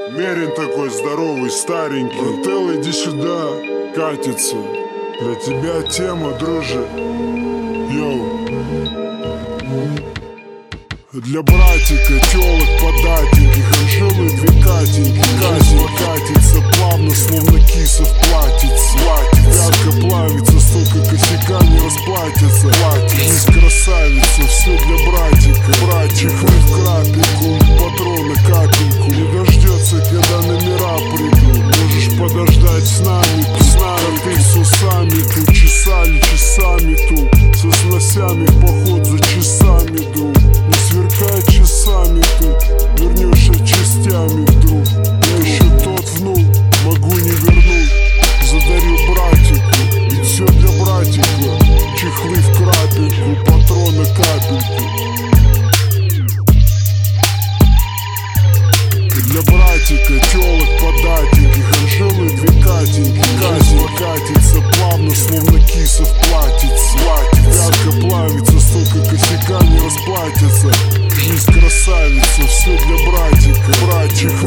Мерин такой здоровый, старенький. Брателло, иди сюда, катится. Для тебя тема, друже. Йоу. Для братика тёлок податеньких, Анжелы две Катеньки. Катя катится плавно, словно киса в платьице. Пятка плавится, столько косяка не расплатится. Жизнь красавица, все для братика. Чехлы в крапельку, патроны капельку. Не дождется, когда номера придут. Можешь подождать с нами тут. Ты с усами тут, чесали часами тут. Со сносями в поход за часами, друг. Не сверкай часами тут, вернешься частями вдруг. Я еще тот внук, могу не вернуть. Задарю братику, ведь все для братика. Чехлы в крапельку, патроны капельку. Для братика тёлок податеньких, Анжелы две Катеньки. Катя катится плавно, словно киса в платьице. Пятка плавится, столько косяка не расплатится. Жизнь красавица, все для братика. Чехлы